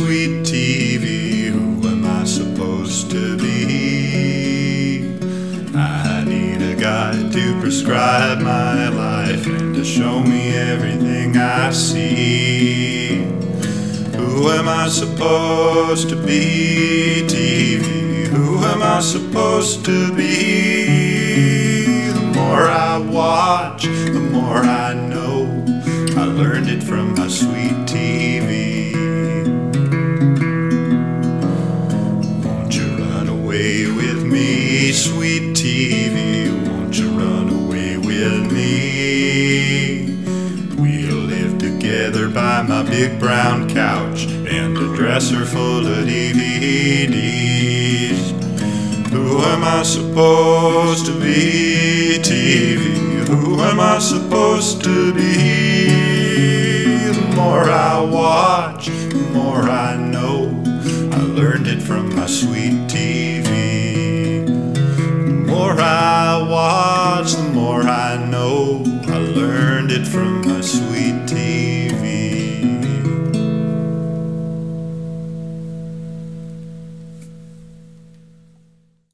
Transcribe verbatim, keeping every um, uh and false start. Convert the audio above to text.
sweet T V, who am I supposed to be? I need a guide to prescribe my life and to show me everything I see. Who am I supposed to be, T V? Who am I supposed to be? The more I watch, the more I know. I learned it from my sweet T V. Won't you run away with me, sweet T V? Won't you run away with me? We'll live together by my big brown couch and a dresser full of D V Ds. Who am I supposed to be, T V? Who am I supposed to be? The more I watch, the more I know. I learned it from my sweet